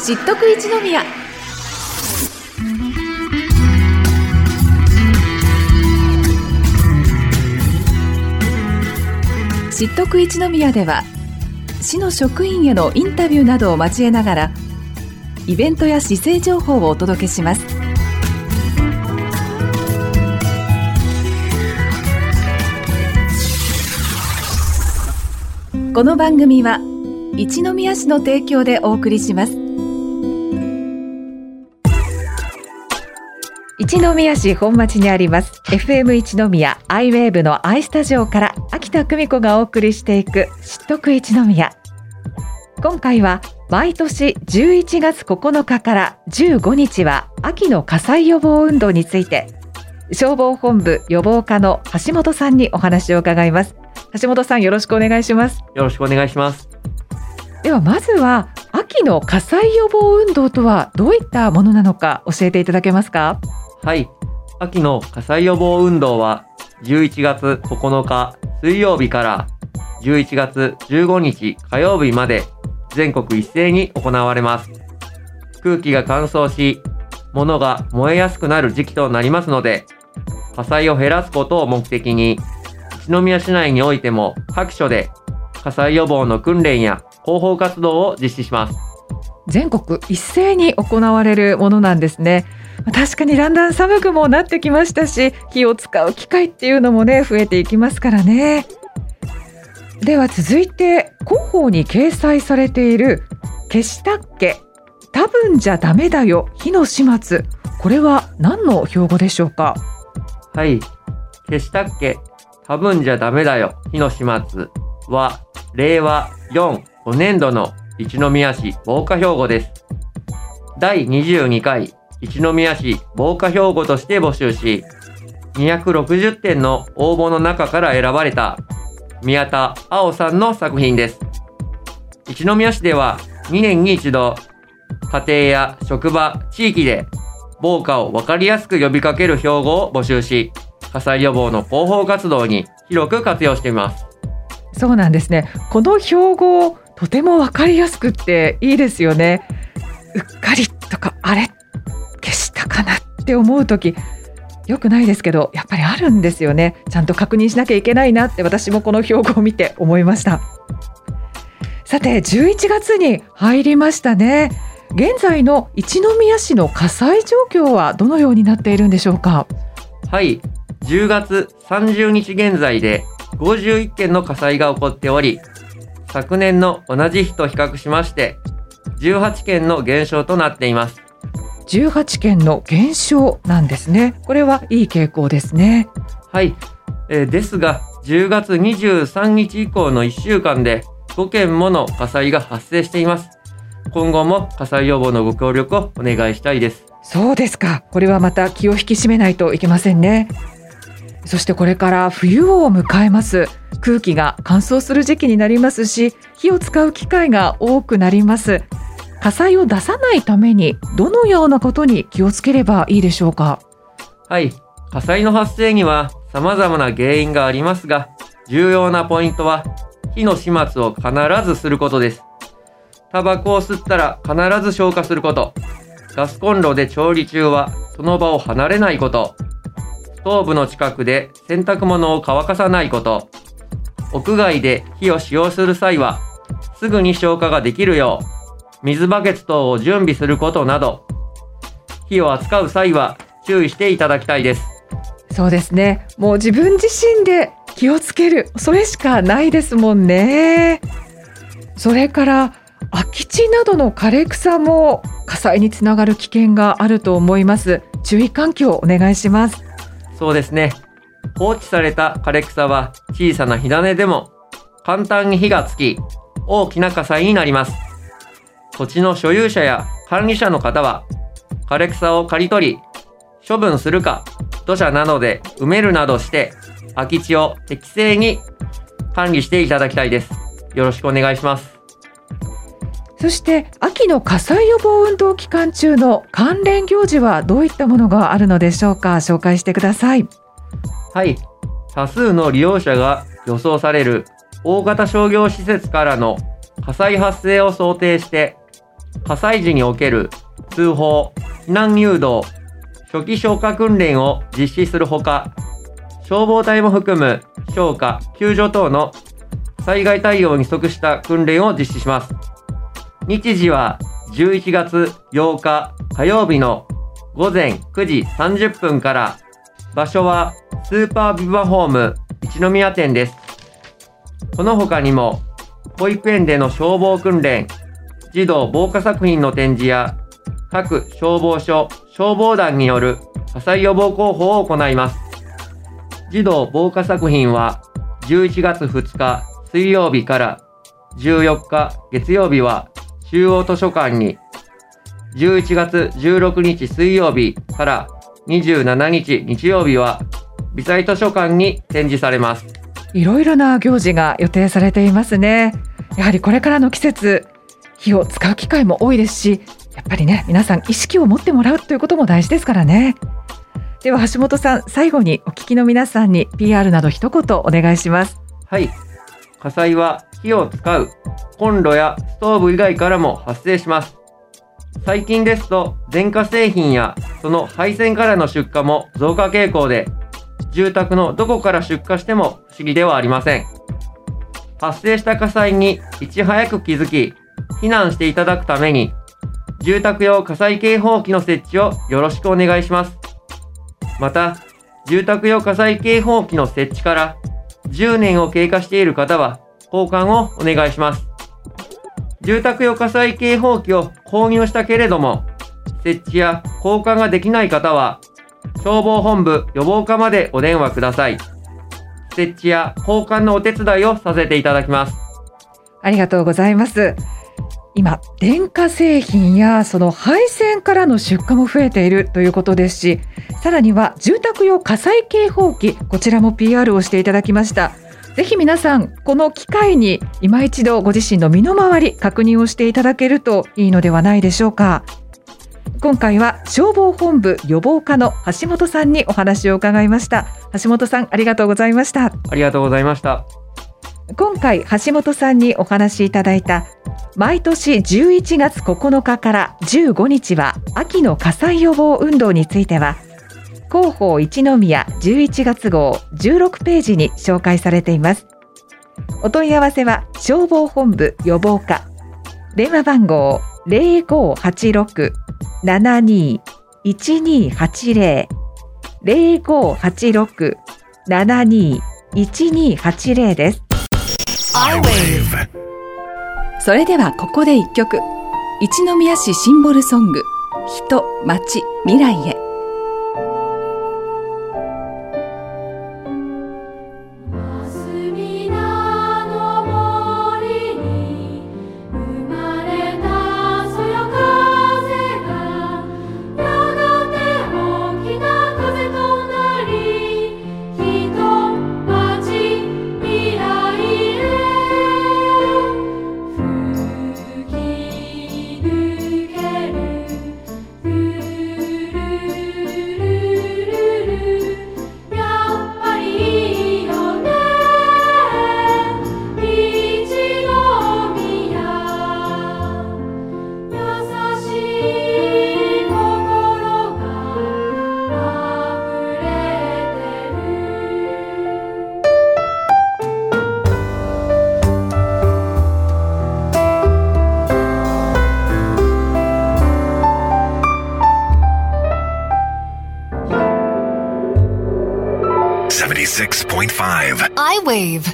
知っとく一宮。知っとく一宮では、市の職員へのインタビューなどを交えながらイベントや市政情報をお届けします。この番組は一宮市の提供でお送りします。一宮市本町にあります FM 一宮アイウェーブの I スタジオから秋田久美子がお送りしていく知っとく一宮。今回は毎年11月9日から15日は秋の火災予防運動について、消防本部予防課の橋本さんにお話を伺います。橋本さん、よろしくお願いします。 よろしくお願いします。 ではまずは秋の火災予防運動とはどういったものなのか教えていただけますか？ はい、秋の火災予防運動は11月9日水曜日から11月15日火曜日まで全国一斉に行われます。空気が乾燥し、物が燃えやすくなる時期となりますので、火災を減らすことを目的に、一宮市内においても各所で火災予防の訓練や広報活動を実施します。 全国一斉に行われるものなんですね。確かにだんだん寒くもなってきましたし、火を使う機会っていうのもね、増えていきますからね。では続いて広報に掲載されている消したっけ、多分じゃダメだよ、火の始末、これは何の標語でしょうか？ はい、消したっけ、多分じゃダメだよ、火の始末は令和4、5年度の一宮市防火標語です。第22回一宮市防火標語として募集し、260点の応募の中から選ばれた宮田碧さんの作品です。一宮市では2年に一度、家庭や職場、地域で防火を分かりやすく呼びかける標語を募集し、火災予防の広報活動に広く活用しています。 そうなんですね。この標語、とても分かりやすくっていいですよね。うっかりとか、あれ消したかなって思うときよくないですけど、やっぱりあるんですよね。ちゃんと確認しなきゃいけないなって、私もこの標語を見て思いました。さて、11月に入りましたね。現在の一宮市の火災状況はどのようになっているんでしょうか？ はい、10月30日現在で51件の火災が起こっており、昨年の同じ日と比較しまして18件の減少となっています。 18件の減少なんですね。これはいい傾向ですね。 はい、ですが10月23日以降の1週間で5件もの火災が発生しています。今後も火災予防のご協力をお願いしたいです。 そうですか。これはまた気を引き締めないといけませんね。そしてこれから冬を迎えます。空気が乾燥する時期になりますし、火を使う機会が多くなります。火災を出さないためにどのようなことに気をつければいいでしょうか？ はい、火災の発生には様々な原因がありますが、重要なポイントは火の始末を必ずすることです。タバコを吸ったら必ず消火すること、ガスコンロで調理中はその場を離れないこと、ストーブの近くで洗濯物を乾かさないこと、屋外で火を使用する際はすぐに消火ができるよう水バケツ等を準備することなど、火を扱う際は注意していただきたいです。 そうですね。もう自分自身で気をつける、それしかないですもんね。それから空き地などの枯れ草も火災につながる危険があると思います。注意喚起をお願いします。 そうですね。放置された枯れ草は小さな火種でも簡単に火がつき、大きな火災になります。土地の所有者や管理者の方は枯れ草を刈り取り処分するか、土砂などで埋めるなどして空き地を適正に管理していただきたいです。よろしくお願いします。 そして秋の火災予防運動期間中の関連行事はどういったものがあるのでしょうか？紹介してください。 はい、多数の利用者が予想される大型商業施設からの火災発生を想定して火災時における通報、避難誘導、初期消火訓練を実施するほか、消防隊も含む消火・救助等の災害対応に即した訓練を実施します。日時は11月8日火曜日の午前9時30分から、場所はスーパービバホーム一宮店です。この他にも、保育園での消防訓練、児童防火作品の展示や、各消防署、消防団による火災予防広報を行います。児童防火作品は、11月2日水曜日から14日月曜日は中央図書館に、11月16日水曜日から27日日曜日は微細図書館に展示されます。 いろいろな行事が予定されていますね。やはりこれからの季節、火を使う機会も多いですし、やっぱりね、皆さん意識を持ってもらうということも大事ですからね。では橋本さん、最後にお聞きの皆さんに PR など一言お願いします。 はい。火災は火を使うコンロやストーブ以外からも発生します。最近ですと電化製品やその配線からの出火も増加傾向で、住宅のどこから出火しても不思議ではありません。発生した火災にいち早く気づき、避難していただくために、住宅用火災警報器の設置をよろしくお願いします。また、住宅用火災警報器の設置から10年を経過している方は交換をお願いします。住宅用火災警報器を購入したけれども、設置や交換ができない方は、消防本部予防課までお電話ください。設置や交換のお手伝いをさせていただきます。 ありがとうございます。今、電化製品やその配線からの出火も増えているということですし、さらには住宅用火災警報器、こちらも PR をしていただきました。ぜひ皆さん、この機会に今一度ご自身の身の回り確認をしていただけるといいのではないでしょうか。今回は消防本部予防課の橋本さんにお話を伺いました。橋本さん、ありがとうございました。 ありがとうございました。 今回橋本さんにお話しいただいた、毎年11月9日から15日は秋の火災予防運動については、広報一宮11月号16ページに紹介されています。お問い合わせは消防本部予防課、電話番号 0586-72-1280 0586-72-1280 です。それではここで一曲、一宮市シンボルソング、人、町、未来へ。 76.5 iWave。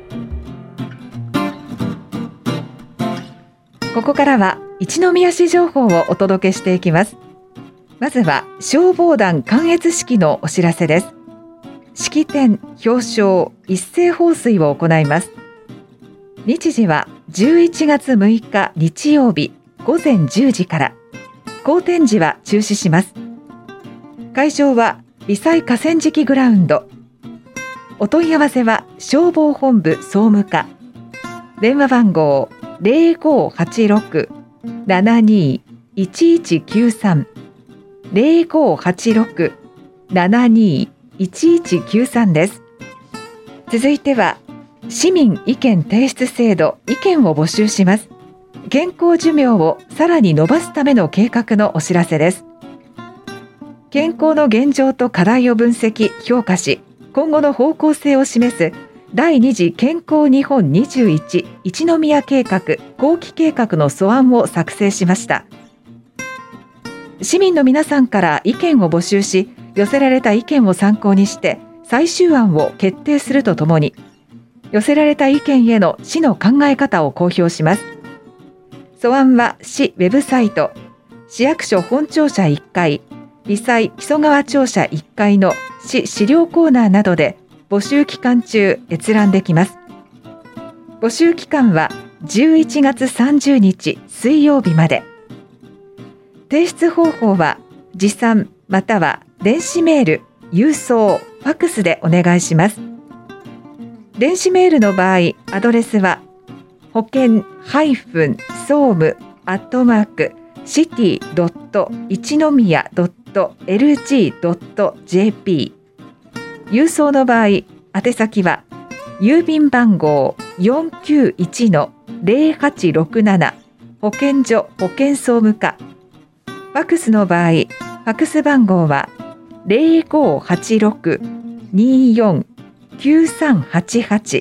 ここからは一宮市情報をお届けしていきます。まずは消防団観閲式のお知らせです。式典、表彰、一斉放水を行います。日時は11月6日日曜日午前10時から。後展示は中止します。会場は微細河川敷グラウンド。お問い合わせは消防本部総務課、電話番号 0586-72-1193 0586-72-1193 です。続いては市民意見提出制度、意見を募集します。 健康寿命をさらに伸ばすための計画のお知らせです。健康の現状と課題を分析・評価し、今後の方向性を示す第2次健康日本21一宮計画後期計画の素案を作成しました。市民の皆さんから意見を募集し、寄せられた意見を参考にして最終案を決定するとともに、寄せられた意見への市の考え方を公表します。素案は市ウェブサイト、市役所本庁舎1階、微細木曽川庁舎1階の市資料コーナーなどで募集期間中閲覧できます。募集期間は11月30日水曜日まで。提出方法は持参または電子メール、郵送、ファックスでお願いします。電子メールの場合、アドレスは保険総務city.ichinomiya.lg.jp。 郵送の場合、宛先は郵便番号 491-0867 保健所保健総務課。ファックスの場合、ファックス番号は 0586-24-9388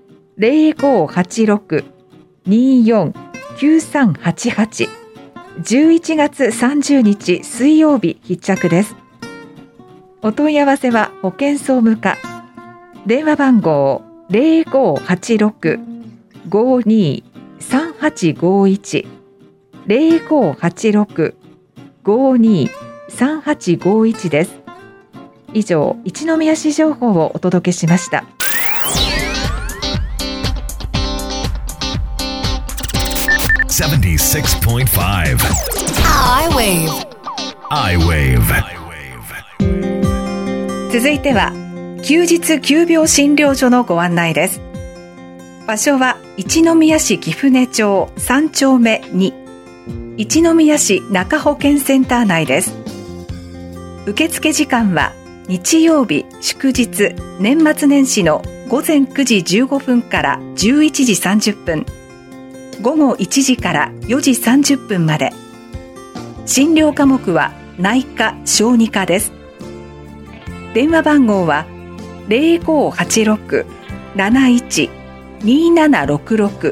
0586-24-9388。 11月30日水曜日必着です。お問い合わせは保健総務課、電話番号 0586-523851 0586-523851です。以上、一宮市情報をお届けしました。 76.5 I-Wave 続いては休日急病診療所のご案内です。場所は一宮市貴船町3丁目2、一宮市中保健センター内です。受付時間は日曜日、祝日、年末年始の午前9時15分から11時30分、午後1時から4時30分まで。診療科目は内科・小児科です。電話番号は 0586-71-2766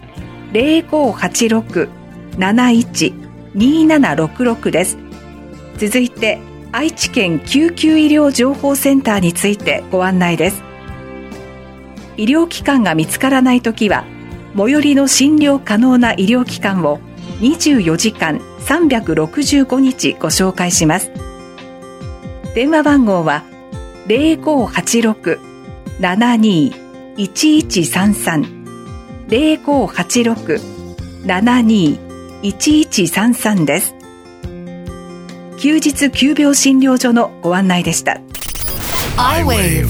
0586-71-2766 です。続いて愛知県救急医療情報センターについてご案内です。医療機関が見つからないときは、最寄りの診療可能な医療機関を24時間365日ご紹介します。電話番号は 0586-72-1133 0586-72-1133 です。休日急病診療所のご案内でした。 I-Wave。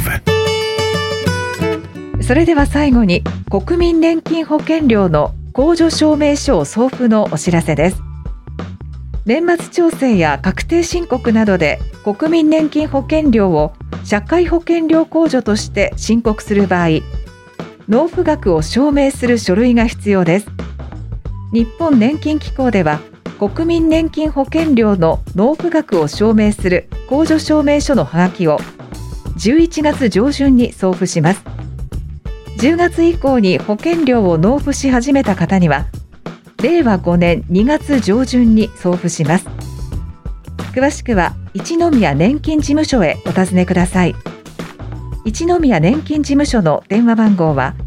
それでは最後に国民年金保険料の控除証明書送付のお知らせです。年末調整や確定申告などで国民年金保険料を社会保険料控除として申告する場合、納付額を証明する書類が必要です。日本年金機構では国民年金保険料の納付額を証明する控除証明書のハガキを11月上旬に送付します。10月以降に保険料を納付し始めた方には令和5年2月上旬に送付します。詳しくは一宮年金事務所へお尋ねください。一宮年金事務所の電話番号は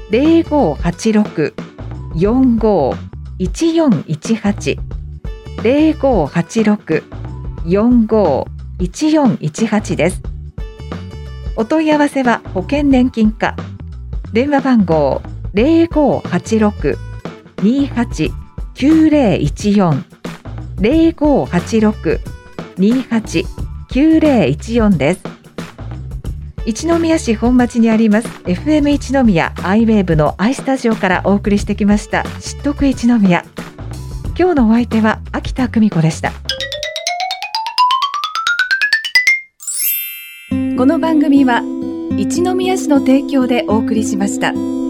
0586-45-1418 0586-45-1418 です。お問い合わせは保険年金課、電話番号 0586-28-9014 0586-28-9014 です。一宮市本町にあります FM 一宮アイウェーブのアイスタジオからお送りしてきました知っとく一宮。今日のお相手は秋田久美子でした。この番組は一宮市の提供でお送りしました。